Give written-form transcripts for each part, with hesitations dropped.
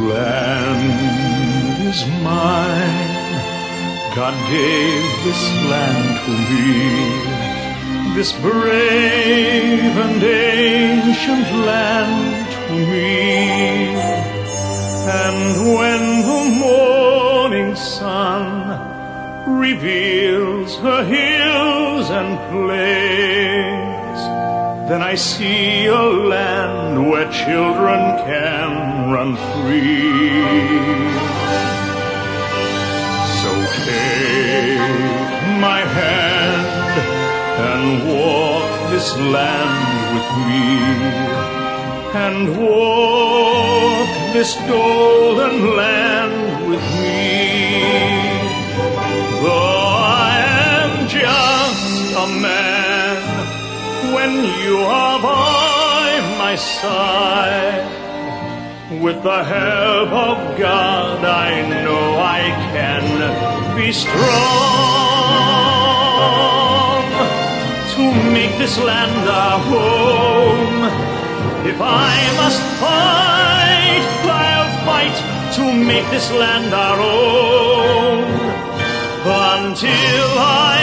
land is mine. God gave this land to me, this brave and ancient land to me. And when the morning sun reveals her hills and plains, then I see a land where children can run free. So take my hand and walk this land with me, and walk this golden land with me. Though I am just a man, when you are by my side, with the help of God, I know I can be strong to make this land our home. If I must fight, I'll fight to make this land our own. Until I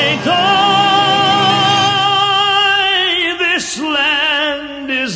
die, this land is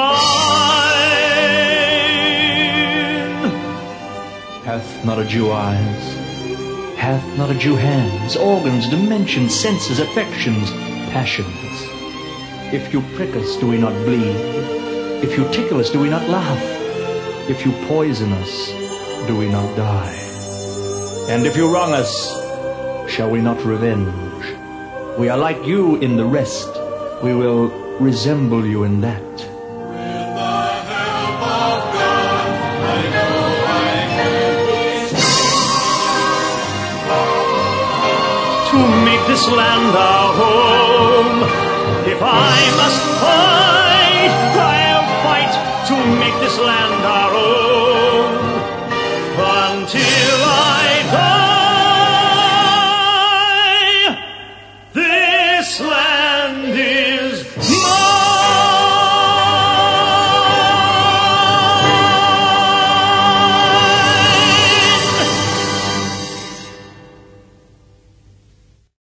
mine. Hath not a Jew eyes? Hath not a Jew hands, organs, dimensions, senses, affections, passions? If you prick us, do we not bleed? If you tickle us, do we not laugh? If you poison us, do we not die? And if you wrong us, shall we not revenge? We are like you in the rest. We will resemble you in that. With the help of God, I know I can be strong to make this land our home. If I must fight, I'll fight to make this land our own. Until I die, this land